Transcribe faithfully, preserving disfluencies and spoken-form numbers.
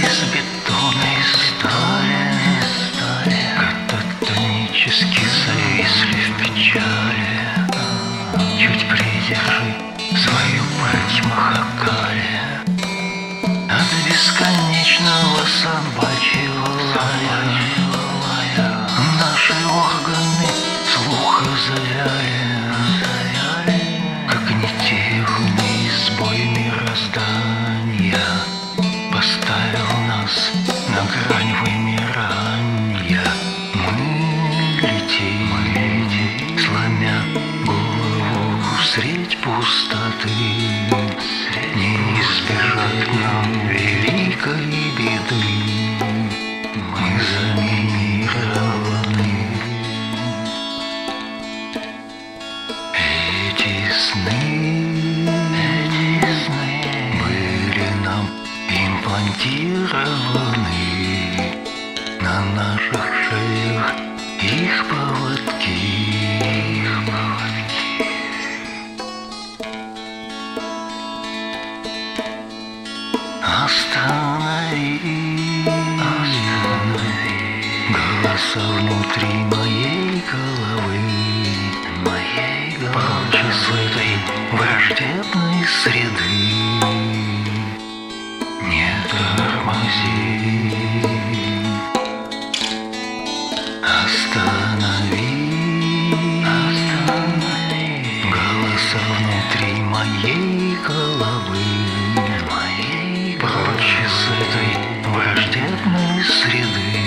из бетона и стали, кататонически зависли в печали. Чуть придержи свою прыть махакали от бесконечного собачьего лая. Наши органы слуха завяли, как нетевный сбой мироздания поставил нас на грань вымирания. Мы летим, сломя голову средь пустоты. Не избежать нам великой беды, мы заминированы. Эти сны, эти сны были нам имплантированы. На наших шеях их поводки, их поводки. Останови, останови голоса внутри моей головы, моей головы. Прочь из этой враждебной среды. Не тормози. Останови, останови голоса внутри моей головы, моей. Прочь из этой враждебной среды.